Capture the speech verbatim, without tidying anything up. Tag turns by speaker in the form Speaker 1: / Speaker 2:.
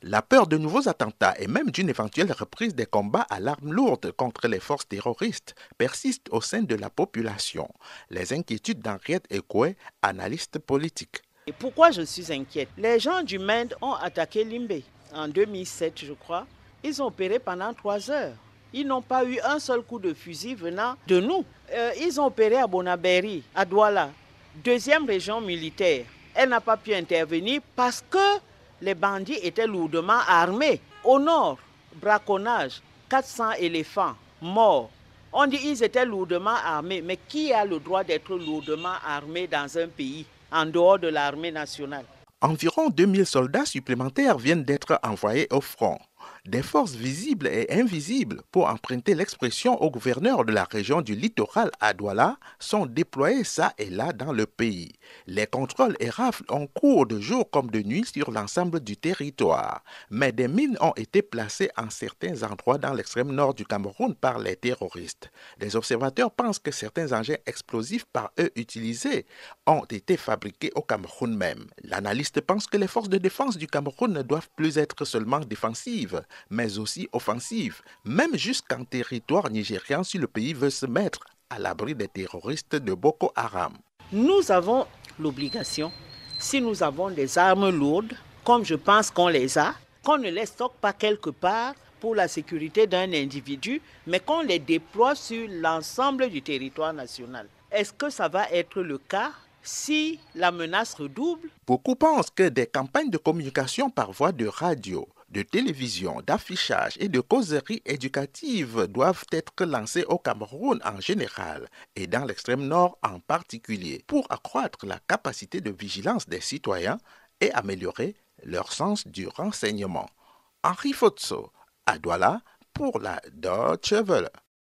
Speaker 1: La peur de nouveaux attentats et même d'une éventuelle reprise des combats à l'arme lourde contre les forces terroristes persiste au sein de la population. Les inquiétudes d'Henriette Ekoué, analyste politique.
Speaker 2: Et pourquoi je suis inquiète? Les gens du Mende ont attaqué Limbe en deux mille sept, je crois. Ils ont opéré pendant trois heures. Ils n'ont pas eu un seul coup de fusil venant de nous. Euh, ils ont opéré à Bonaberi, à Douala, deuxième région militaire. Elle n'a pas pu intervenir parce que les bandits étaient lourdement armés. Au nord, braconnage, quatre cents éléphants morts. On dit qu'ils étaient lourdement armés, mais qui a le droit d'être lourdement armé dans un pays en dehors de l'armée nationale?
Speaker 1: Environ deux mille soldats supplémentaires viennent d'être envoyés au front. Des forces visibles et invisibles, pour emprunter l'expression au gouverneur de la région du littoral à Douala, sont déployés ça et là dans le pays. Les contrôles et rafles ont cours de jour comme de nuit sur l'ensemble du territoire. Mais des mines ont été placées en certains endroits dans l'extrême nord du Cameroun par les terroristes. Les observateurs pensent que certains engins explosifs par eux utilisés ont été fabriqués au Cameroun même. L'analyste pense que les forces de défense du Cameroun ne doivent plus être seulement défensives, mais aussi offensive, même jusqu'en territoire nigérian si le pays veut se mettre à l'abri des terroristes de Boko Haram.
Speaker 2: Nous avons l'obligation, si nous avons des armes lourdes, comme je pense qu'on les a, qu'on ne les stocke pas quelque part pour la sécurité d'un individu, mais qu'on les déploie sur l'ensemble du territoire national. Est-ce que ça va être le cas si la menace redouble?
Speaker 1: Beaucoup pensent que des campagnes de communication par voie de radio, de télévision, d'affichage et de causeries éducatives doivent être lancées au Cameroun en général et dans l'extrême nord en particulier pour accroître la capacité de vigilance des citoyens et améliorer leur sens du renseignement. Henri Fotso, à Douala, pour la Deutsche Welle.